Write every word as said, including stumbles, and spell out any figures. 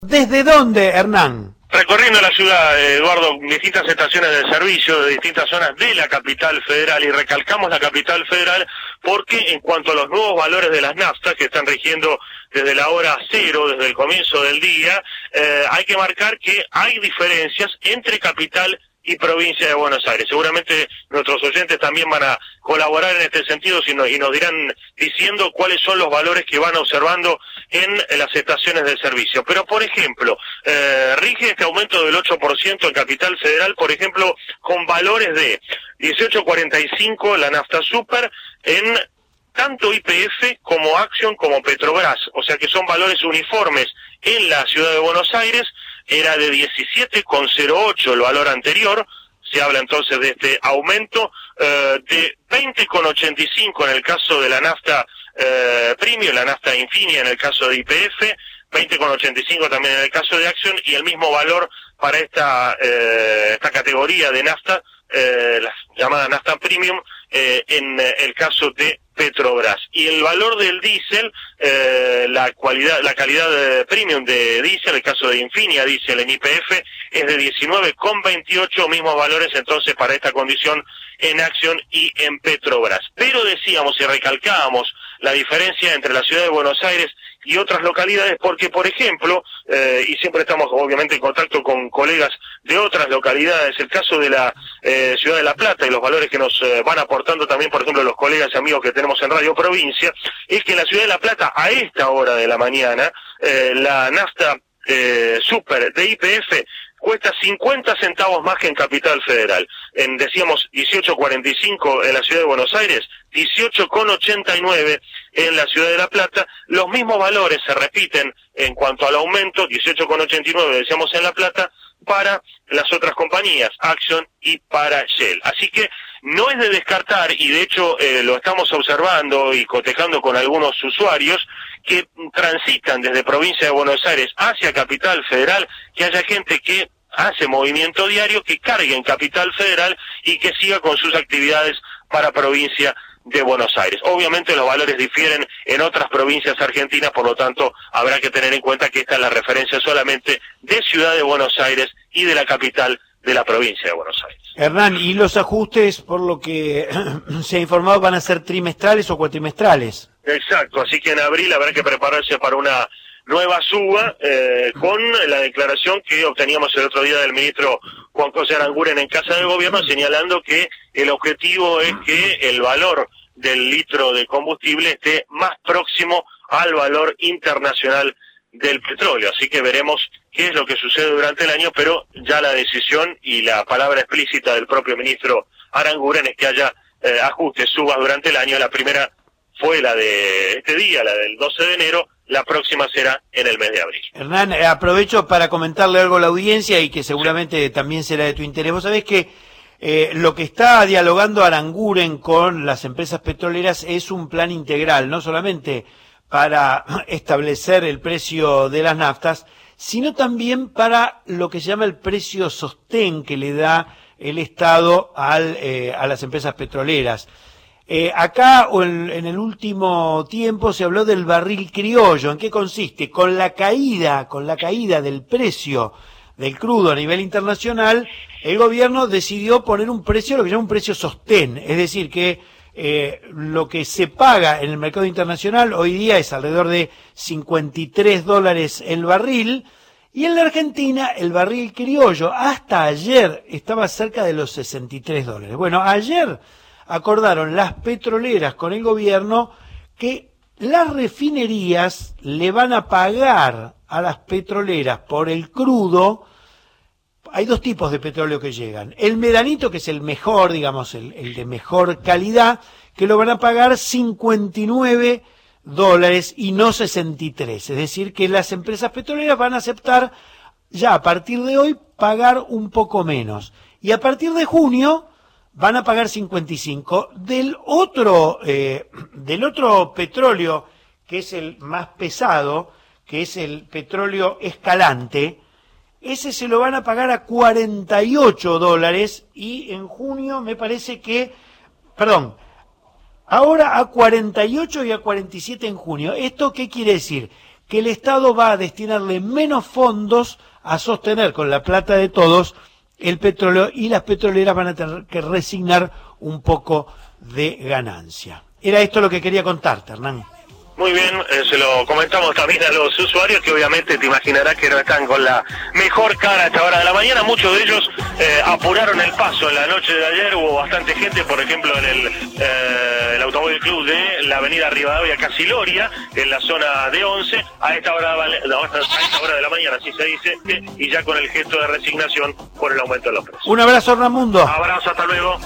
¿Desde dónde, Hernán? Recorriendo la ciudad, Eduardo, distintas estaciones de servicio de distintas zonas de la capital federal, y recalcamos la capital federal porque en cuanto a los nuevos valores de las naftas que están rigiendo desde la hora cero, desde el comienzo del día, eh, hay que marcar que hay diferencias entre capital y provincia de Buenos Aires. Seguramente nuestros oyentes también van a colaborar en este sentido y nos, y nos dirán diciendo cuáles son los valores que van observando en, en las estaciones de servicio. Pero, por ejemplo, eh, rige este aumento del ocho por ciento en Capital Federal, por ejemplo, con valores de dieciocho cuarenta y cinco la nafta super en tanto Y P F como Action como Petrobras, o sea que son valores uniformes en la ciudad de Buenos Aires. Era de diecisiete cero ocho el valor anterior, se habla entonces de este aumento, eh, de veinte ochenta y cinco en el caso de la nafta eh, premium, la nafta Infinia en el caso de Y P F, veinte ochenta y cinco también en el caso de Action, y el mismo valor para esta eh, esta categoría de nafta, eh, la llamada nafta premium, eh, en eh, el caso de Petrobras. Y el valor del diésel, eh, la cualidad, la calidad de premium de diésel, el caso de Infinia diésel en Y P F, es de diecinueve veintiocho, mismos valores entonces para esta condición en Action y en Petrobras. Pero decíamos y recalcábamos la diferencia entre la ciudad de Buenos Aires y otras localidades, porque, por ejemplo, eh, y siempre estamos obviamente en contacto con colegas de otras localidades, el caso de la eh, ciudad de La Plata y los valores que nos eh, van aportando también, por ejemplo, los colegas y amigos que tenemos en Radio Provincia, es que en la ciudad de La Plata, a esta hora de la mañana, eh, la nafta eh, super de Y P F cuesta cincuenta centavos más que en Capital Federal. En, decíamos, dieciocho cuarenta y cinco en la ciudad de Buenos Aires, dieciocho ochenta y nueve en la ciudad de La Plata. Los mismos valores se repiten en cuanto al aumento, dieciocho ochenta y nueve decíamos en La Plata, para las otras compañías, Action y para Shell. Así que no es de descartar, y de hecho eh, lo estamos observando y cotejando con algunos usuarios que transitan desde provincia de Buenos Aires hacia Capital Federal, que haya gente que hace movimiento diario, que cargue en Capital Federal y que siga con sus actividades para provincia de Buenos Aires. Obviamente los valores difieren en otras provincias argentinas, por lo tanto habrá que tener en cuenta que esta es la referencia solamente de Ciudad de Buenos Aires y de la capital de la provincia de Buenos Aires. Hernán, ¿y los ajustes, por lo que se ha informado, van a ser trimestrales o cuatrimestrales? Exacto, así que en abril habrá que prepararse para una nueva suba, eh, con la declaración que obteníamos el otro día del ministro Juan José Aranguren en Casa de Gobierno, señalando que el objetivo es que el valor del litro de combustible esté más próximo al valor internacional del petróleo. Así que veremos qué es lo que sucede durante el año, pero ya la decisión y la palabra explícita del propio ministro Aranguren es que haya eh, ajustes, subas durante el año. La primera fue la de este día, la del doce de enero, la próxima será en el mes de abril. Hernán, aprovecho para comentarle algo a la audiencia y que seguramente también será de tu interés. Vos sabés que eh, lo que está dialogando Aranguren con las empresas petroleras es un plan integral, no solamente para establecer el precio de las naftas, sino también para lo que se llama el precio sostén que le da el Estado al, eh, a las empresas petroleras. Eh, acá en, en el último tiempo se habló del barril criollo. ¿En qué consiste? Con la caída, con la caída del precio del crudo a nivel internacional, el gobierno decidió poner un precio, lo que se llama un precio sostén, es decir que eh, lo que se paga en el mercado internacional hoy día es alrededor de cincuenta y tres dólares el barril, y en la Argentina el barril criollo hasta ayer estaba cerca de los sesenta y tres dólares. Bueno, ayer acordaron las petroleras con el gobierno que las refinerías le van a pagar a las petroleras por el crudo. Hay dos tipos de petróleo que llegan. El medanito, que es el mejor, digamos, el, el de mejor calidad, que lo van a pagar cincuenta y nueve dólares y no sesenta y tres. Es decir, que las empresas petroleras van a aceptar ya a partir de hoy pagar un poco menos. Y a partir de junio van a pagar cincuenta y cinco. Del otro, eh, del otro petróleo, que es el más pesado, que es el petróleo Escalante, ese se lo van a pagar a cuarenta y ocho dólares y en junio me parece que, perdón, ahora a cuarenta y ocho y a cuarenta y siete en junio. ¿Esto qué quiere decir? que el Estado va a destinarle menos fondos a sostener con la plata de todos el petróleo y las petroleras van a tener que resignar un poco de ganancia. Era esto lo que quería contarte, Hernán. Muy bien, eh, se lo comentamos también a los usuarios que obviamente te imaginarás que no están con la mejor cara a esta hora de la mañana. Muchos de ellos eh, apuraron el paso en la noche de ayer, hubo bastante gente, por ejemplo en el, eh, el Automóvil Club de la avenida Rivadavia Casiloria, en la zona de Once, a esta hora, a esta hora de la mañana, así se dice, y ya con el gesto de resignación por el aumento de los precios. Un abrazo, Hernán Mundo. Abrazo, hasta luego.